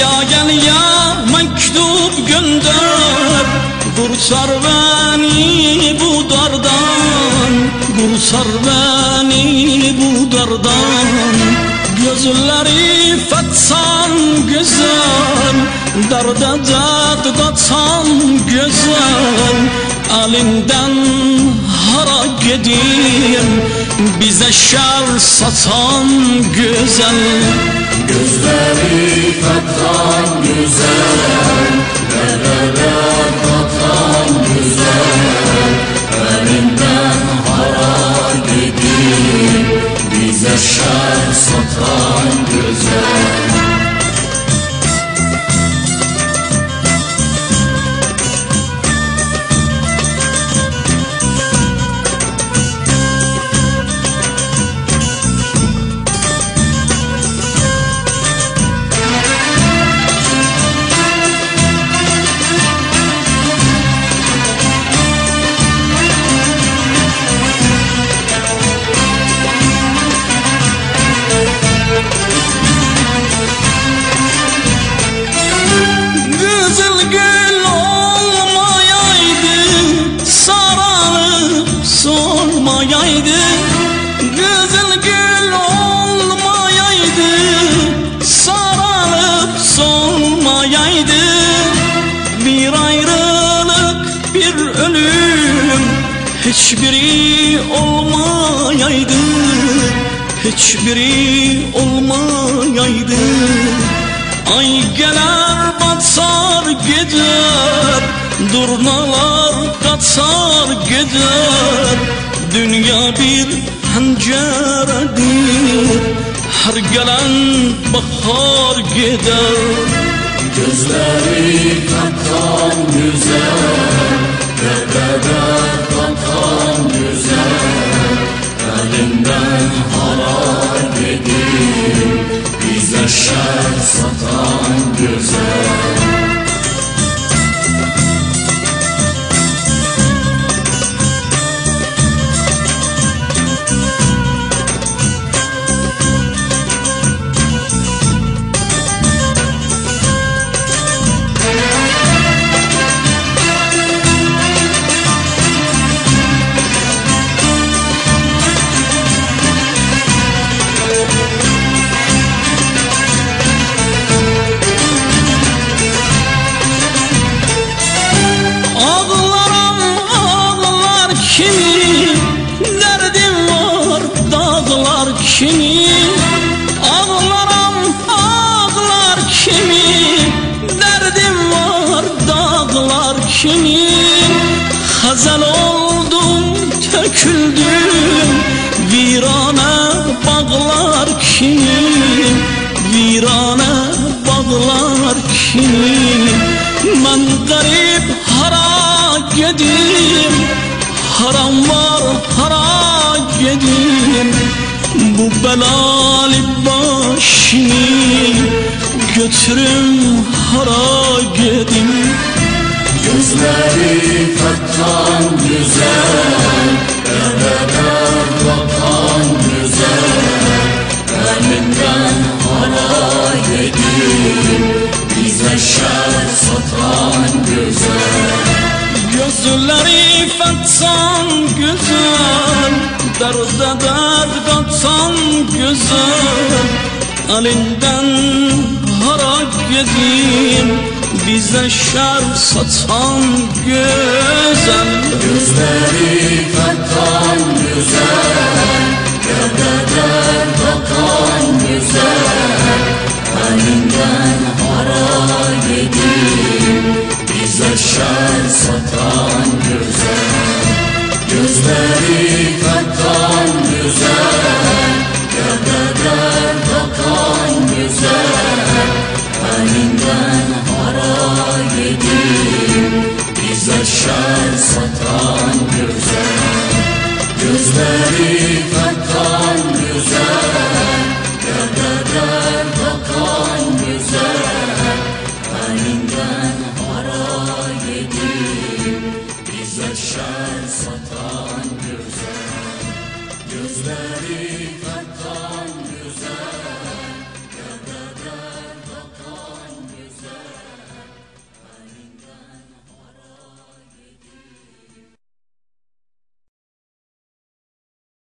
gel ya mektup gönder, kurtar beni bu dardan, kurtar beni bu dardan. Gözleri fethan güzel, derde dert katan güzel. Elinden hara gideyim, bize şer satan güzel. Gözleri fethan güzel, derde dert katan güzel. Elinden hara gideyim, bize şer satan güzel. Güzel gül olmayaydı, sarılıp solmayaydı. Bir ayrılık, bir ölüm, hiçbiri olmayaydı, hiçbiri olmayaydı. Ay gelir batar gider, durnalar kaçar gider. Dünya bir penceredir, her gelen bahar gider. Gözleri katan güzel, derde dert katan güzel. Elinden hara gideyim, bize şer satan güzel. Kimi derdim var, dağlar kimi ağlarım, ağlar kimi derdim var, dağlar kimi. Hazal oldum, töküldüm, virane bağlar kimi, virane bağlar kimi. Ben garip hara gedim, haram var hara gedim. Bu belali başını götürüm hara gedim. Gözleri fethan güzel, derde dert katan güzel. Elinden hara gideyim, bize şer satan güzel. Gözleri fethan güzel, derde dert katan güzel. Elinden hara gideyim, bize şer satan güzel. Gözleri fethan güzel, derde dert katan güzel.